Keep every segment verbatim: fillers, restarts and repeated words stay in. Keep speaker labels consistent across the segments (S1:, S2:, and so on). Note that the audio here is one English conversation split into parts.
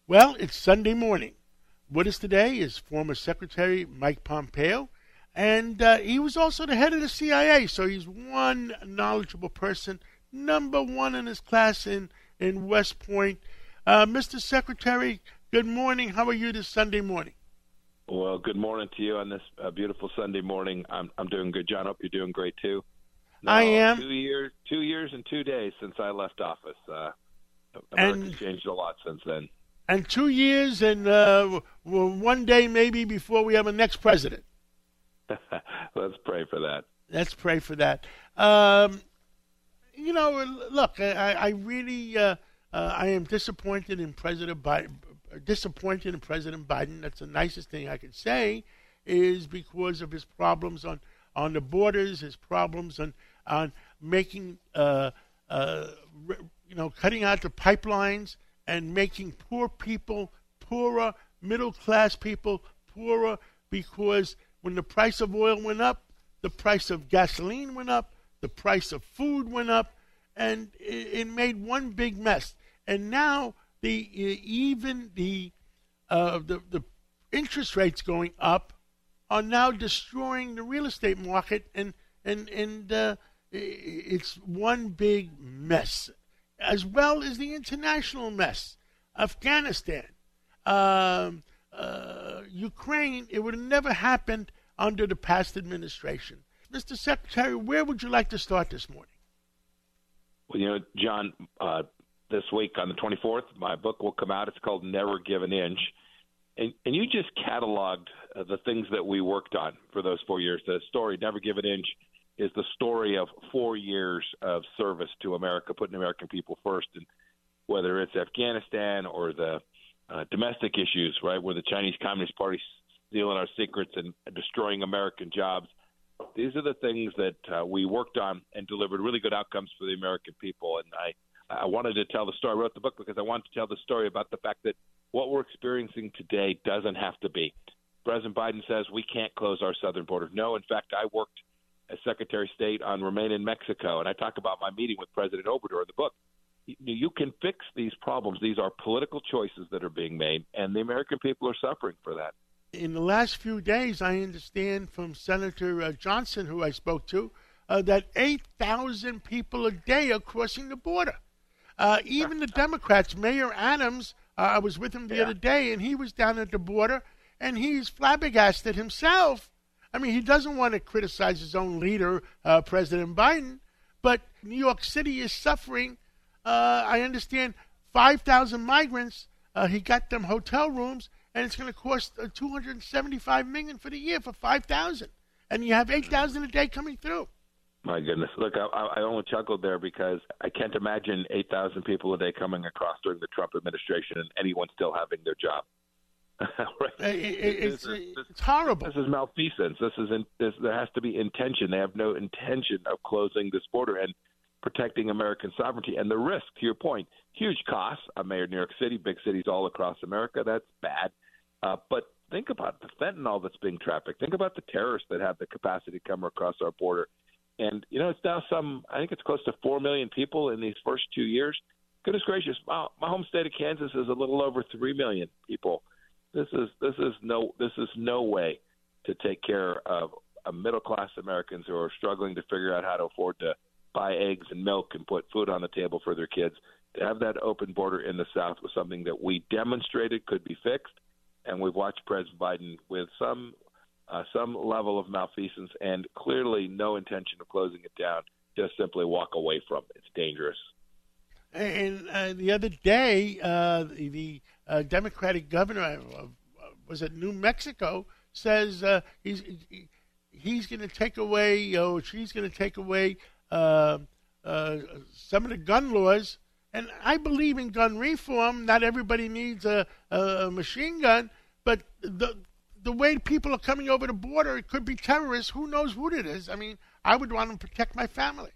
S1: Well, it's Sunday morning. With us today is former Secretary Mike Pompeo, and uh, he was also the head of the C I A, so he's one knowledgeable person, number one in his class in, in West Point. Uh, Mister Secretary, good morning. How are you this Sunday morning?
S2: Well, good morning to you on this uh, beautiful Sunday morning. I'm I'm doing good, John. Hope you're doing great too. Now,
S1: I am.
S2: Two years, two years and two days since I left office. Uh, America's
S1: And-
S2: changed a lot since then.
S1: And two years and uh, w- one day maybe before we have a next president.
S2: Let's pray for that.
S1: Let's pray for that. Um, you know, look, I, I really, uh, uh, I am disappointed in President Biden. Disappointed in President Biden. That's the nicest thing I could say, is because of his problems on, on the borders, his problems on on making, uh, uh, you know, cutting out the pipelines and making poor people poorer, middle class people poorer, because when the price of oil went up, the price of gasoline went up, the price of food went up, and it, it made one big mess. And now the even the uh, the the interest rates going up are now destroying the real estate market, and and and uh, it's one big mess, as well as the international mess. Afghanistan, um, uh, Ukraine, it would have never happened under the past administration. Mister Secretary, where would you like to start this morning?
S2: Well, you know, John, uh, this week on the twenty-fourth, my book will come out. It's called Never Give an Inch. And, and you just cataloged uh, the things that we worked on for those four years. The story, Never Give an Inch, is the story of four years of service to America, putting American people first. And whether it's Afghanistan or the uh, domestic issues, right, where the Chinese Communist Party stealing our secrets and destroying American jobs, these are the things that uh, we worked on and delivered really good outcomes for the American people. And I, I wanted to tell the story. I wrote the book because I wanted to tell the story about the fact that what we're experiencing today doesn't have to be. President Biden says we can't close our southern border. No, in fact, I worked as Secretary of State on Remain in Mexico, and I talk about my meeting with President Obrador in the book. You can fix these problems. These are political choices that are being made, and the American people are suffering for that.
S1: In the last few days, I understand from Senator uh, Johnson, who I spoke to, uh, that eight thousand people a day are crossing the border. Uh, even the Democrats, Mayor Adams, uh, I was with him the
S2: Yeah.
S1: other day, and he was down at the border, and he's flabbergasted himself. I mean, he doesn't want to criticize his own leader, uh, President Biden, but New York City is suffering. Uh, I understand five thousand migrants. Uh, he got them hotel rooms, and it's going to cost uh, two hundred seventy-five million dollars for the year for five thousand. And you have eight thousand a day coming through.
S2: My goodness. Look, I, I only chuckled there because I can't imagine eight thousand people a day coming across during the Trump administration and anyone still having their job. Right.
S1: Uh, it, it,
S2: This
S1: it's,
S2: is- this-
S1: it's horrible.
S2: This is malfeasance. This is in, this, there has to be intention. They have no intention of closing this border and protecting American sovereignty. And the risk, to your point, huge costs. I'm mayor of New York City, big cities all across America. That's bad. Uh, but think about the fentanyl that's being trafficked. Think about the terrorists that have the capacity to come across our border. And, you know, it's now some, I think it's close to four million people in these first two years. Goodness gracious, my, my home state of Kansas is a little over three million people. This is this is no this is no way to take care of uh, middle class Americans who are struggling to figure out how to afford to buy eggs and milk and put food on the table for their kids. To have that open border in the South was something that we demonstrated could be fixed, and we've watched President Biden with some uh, some level of malfeasance and clearly no intention of closing it down. Just simply walk away from it. It's dangerous.
S1: And uh, the other day, uh, the, the uh, Democratic governor of, uh, was it New Mexico, says uh, he's he, he's going to take away, or she's going to take away uh, uh, some of the gun laws. And I believe in gun reform. Not everybody needs a, a machine gun, but the the way people are coming over the border, it could be terrorists. Who knows what it is? I mean, I would want to protect my family.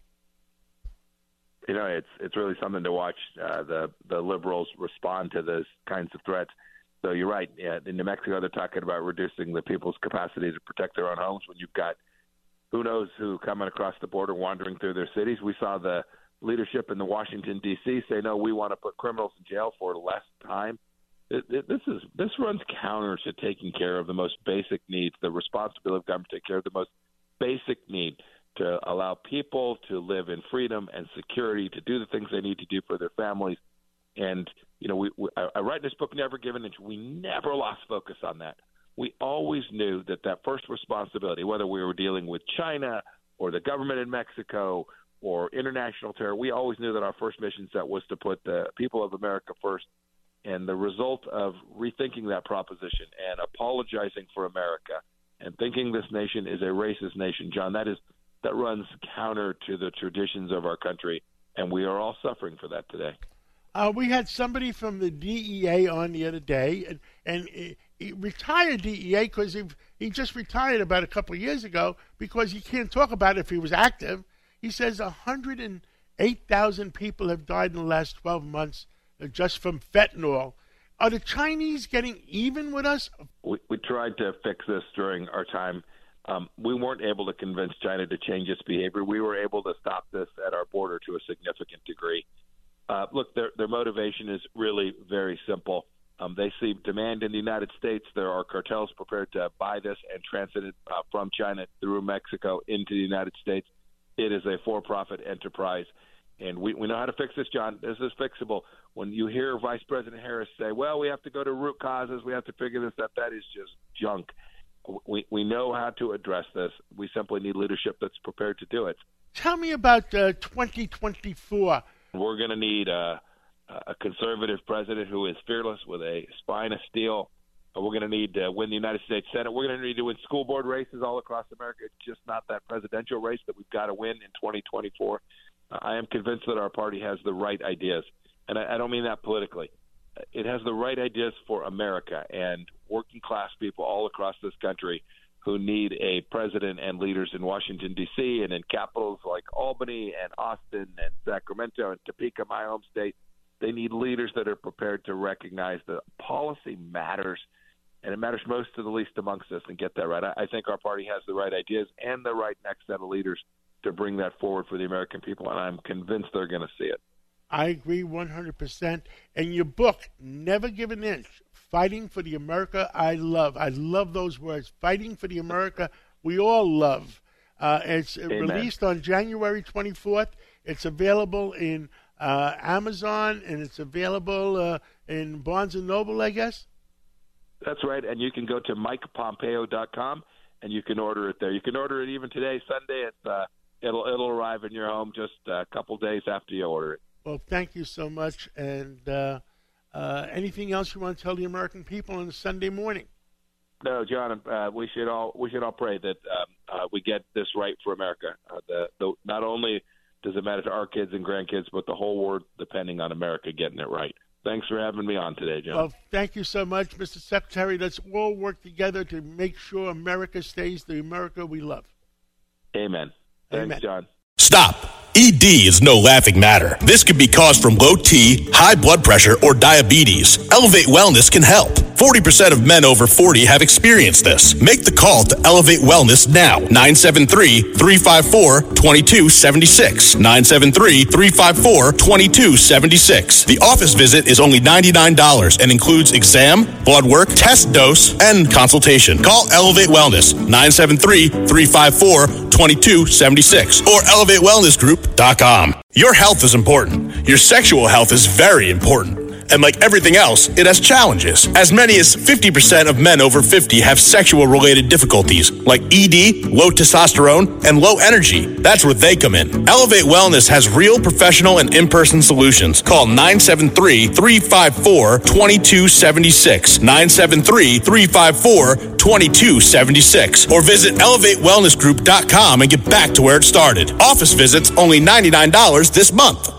S2: You know, it's it's really something to watch uh, the the liberals respond to those kinds of threats. So you're right. Yeah, in New Mexico, they're talking about reducing the people's capacity to protect their own homes. When you've got who knows who coming across the border, wandering through their cities. We saw the leadership in the Washington D C say, no, we want to put criminals in jail for less time. it, it, this is this runs counter to taking care of the most basic needs, the responsibility of government to take care of the most basic need to allow people to live in freedom and security, to do the things they need to do for their families. And, you know, we, we I, I write in this book, Never Give an Inch. We never lost focus on that. We always knew that that first responsibility, whether we were dealing with China or the government in Mexico or international terror, we always knew that our first mission set was to put the people of America first. And the result of rethinking that proposition and apologizing for America and thinking this nation is a racist nation, John, that is that runs counter to the traditions of our country, and we are all suffering for that today.
S1: Uh, we had somebody from the D E A on the other day, and, and he, he retired D E A because he, he just retired about a couple of years ago because he can't talk about it if he was active. He says one hundred eight thousand people have died in the last twelve months just from fentanyl. Are the Chinese getting even with us?
S2: We, we tried to fix this during our time. Um, we weren't able to convince China to change its behavior. We were able to stop this at our border to a significant degree. Uh, look, their, their motivation is really very simple. Um, they see demand in the United States. There are cartels prepared to buy this and transit it uh, from China through Mexico into the United States. It is a for-profit enterprise. And we, we know how to fix this, John. This is fixable. When you hear Vice President Harris say, well, we have to go to root causes, we have to figure this out, that is just junk. We we know how to address this. We simply need leadership that's prepared to do it.
S1: Tell me about uh, twenty twenty-four.
S2: We're going to need a, a conservative president who is fearless with a spine of steel. We're going to need to win the United States Senate. We're going to need to win school board races all across America. It's just not that presidential race that we've got to win in twenty twenty-four. I am convinced that our party has the right ideas, and I, I don't mean that politically. It has the right ideas for America and working-class people all across this country who need a president and leaders in Washington, D C, and in capitals like Albany and Austin and Sacramento and Topeka, my home state. They need leaders that are prepared to recognize that policy matters, and it matters most to the least amongst us, and get that right. I, I think our party has the right ideas and the right next set of leaders to bring that forward for the American people, and I'm convinced they're going to see it.
S1: I agree one hundred percent. And your book, Never Give an Inch, Fighting for the America I Love. I love those words, fighting for the America we all love. Uh, it's Amen. Released on January twenty-fourth. It's available in uh, Amazon, and it's available uh, in Barnes and Noble, I guess?
S2: That's right, and you can go to mike pompeo dot com, and you can order it there. You can order it even today, Sunday. It's, uh, it'll, it'll arrive in your home just a couple days after you order it.
S1: Well, thank you so much. And uh, uh, anything else you want to tell the American people on a Sunday morning?
S2: No, John. Uh, we should all we should all pray that um, uh, we get this right for America. Uh, the, the, not only does it matter to our kids and grandkids, but the whole world depending on America getting it right. Thanks for having me on today, John.
S1: Well, thank you so much, Mister Secretary. Let's all work together to make sure America stays the America we love.
S2: Amen. Thanks,
S1: Amen.
S2: John.
S3: Stop. E D is no laughing matter. This could be caused from low T, high blood pressure, or diabetes. Elevate Wellness can help. forty percent of men over forty have experienced this. Make the call to Elevate Wellness now. nine seven three, three five four, two two seven six. nine seven three, three five four, two two seven six. The office visit is only ninety-nine dollars and includes exam, blood work, test dose, and consultation. Call Elevate Wellness. nine seven three, three five four, two two seven six or elevate wellness group dot com. Your health is important. Your sexual health is very important. And like everything else, it has challenges. As many as fifty percent of men over fifty have sexual-related difficulties, like E D, low testosterone, and low energy. That's where they come in. Elevate Wellness has real professional and in-person solutions. Call nine seven three, three five four, two two seven six, nine seven three, three five four, two two seven six, or visit elevate wellness group dot com and get back to where it started. Office visits only ninety-nine dollars this month.